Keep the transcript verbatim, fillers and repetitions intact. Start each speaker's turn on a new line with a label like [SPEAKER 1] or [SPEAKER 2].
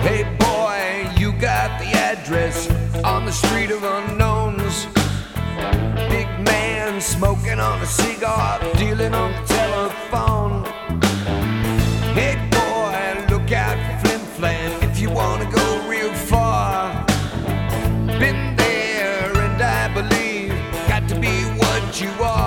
[SPEAKER 1] Hey boy, you got the address on the street of unknowns. Big man smoking on a cigar, dealing on the telephone.